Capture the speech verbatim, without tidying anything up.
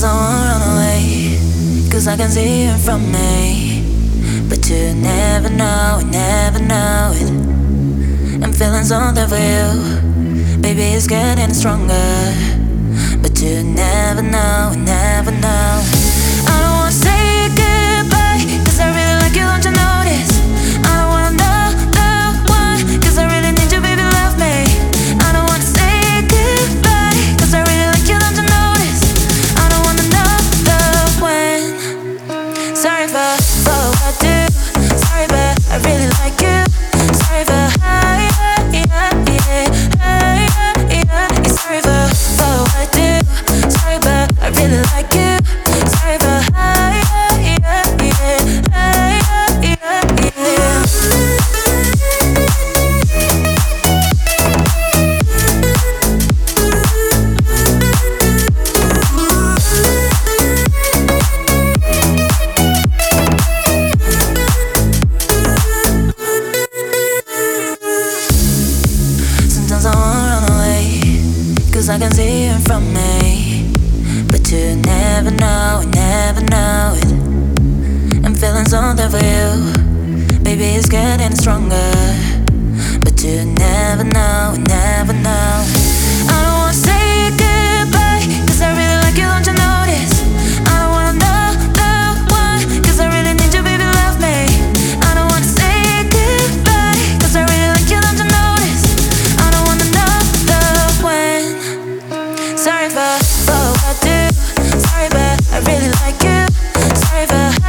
Sometimes I wanna run away, cause I can see you in front of me. But you never know, you never know it. I'm feeling something for you, baby, it's getting stronger. But you never know, you never know. I don't wanna say goodbye, cause I really like you, don't you notice? I don't wanna know the one, cause I really need you, baby, love me. I don't wanna say goodbye, cause I really like you, don't you notice? I don't wanna know the when. Sorry for, for what I do. Sorry but I really like you. Sorry for, yeah, yeah, yeah, yeah, yeah. Sorry for, for what I do. Sorry but I really like you. Sorry for, yeah, yeah, yeah, yeah, yeah, yeah. Sometimes I wanna run away, cause I can see you in front of me. But you never know, you never know it. I'm feeling something for you, baby, it's getting stronger. But you never know, you never know. I don't wanna say goodbye, cause I really like you, don't you notice? I don't wanna know the one, cause I really need you, baby, love me. I don't wanna say goodbye, cause I really like you, don't you notice? I don't wanna know the when. Sorry for, for what I do. Sorry but I really like you. Sorry for,